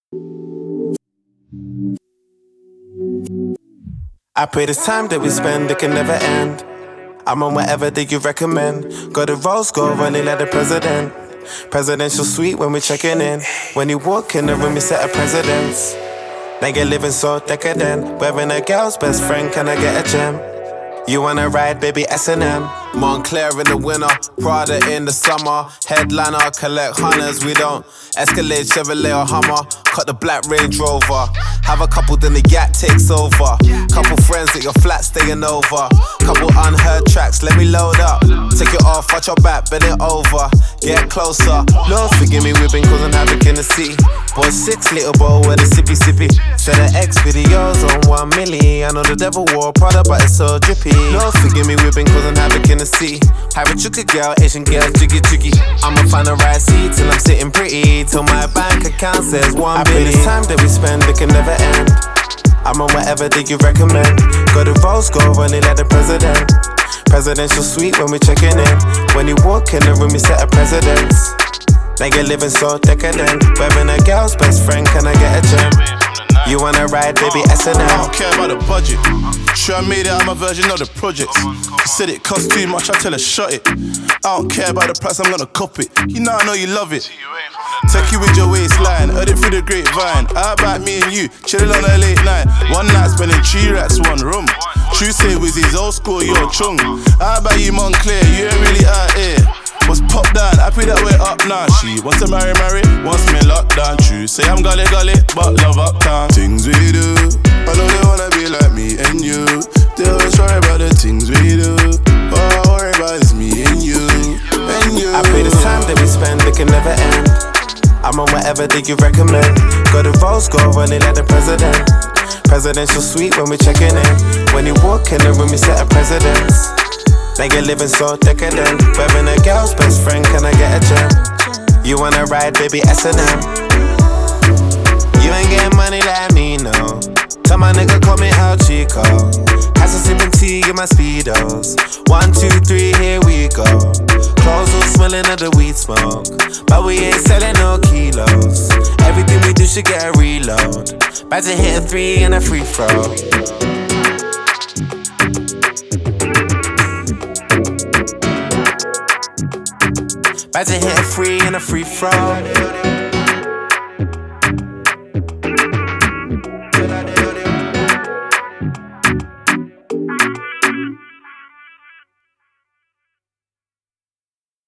I pray this time that we spend, it can never end. I'm on whatever that you recommend. Got a rose gold running like the president. Presidential suite when we checking in. When you walk in the room, you set a precedence. Now you're living so decadent. Wearing a girl's best friend, can I get a gem? You wanna ride, baby, S&M. Montclair in the winter, Prada in the summer. Headliner, collect hunters, we don't Escalade, Chevrolet or Hummer. Cut the black Range Rover. Have a couple, then the yacht takes over. Couple friends at your flat staying over. Couple unheard tracks, let me load up. Take it off, watch your back, bend it over. Get closer, Lord forgive me, we've been causing havoc in the city. Boy 6, little boy with a sippy sippy. Said the X videos on 1 milli. I know the devil wore Prada, but it's so drippy. Lord forgive me, we've been causing havoc in the city. Have a chuka girl, Asian girls, jiggy jiggy. I'ma find the right seat till I'm sitting pretty. Till my bank account says 1 billion. I pray this time that we spend, it can never end. I'm on whatever that you recommend. Got a rose gold running like the president. Presidential suite when we checking in. When you walk in the room, you set a precedence. Now you're living so decadent. Wearing a girl's best friend, can I get a gem? You wanna ride, baby, S&M. I don't care about the budget. Sure, I made it, I'm a version of the projects. She said it cost too much, I tell her shut it. I don't care about the price, I'm gonna cop it. You know I know you love it. Take you with your waistline, heard it through the grapevine. How about me and you, chillin' on a late night. One night spending 3 rats, 1 room. True say Wizzy's old school, you're chung. How about you Montclair, you ain't really out here. Was pop down, happy that we're up now. She wants to marry, wants me locked down. True, say I'm gully, but love uptown. Things we do, I know they wanna be like me and you. They always worry about the things we do. All I worry about is me and you, and you. I pray this time that we spend, it can never end. I'm on whatever that you recommend. Got a rose gold running like the president. Presidential suite when we checking in. When you walk in the room, you set a precedence. Now you're living so decadent. Wearing a girl's best friend, can I get a gem? You wanna ride, baby, S&M. You ain't getting money like me, no. Tell my nigga, call me El Chico. Has some sipping tea in my Speedos. 1, 2, 3, here we go. Clothes all smelling of the weed smoke. But we ain't selling no kilos. Everything we do should get a reload. About to hit a 3 and a free throw. About to hit a 3 and a free throw.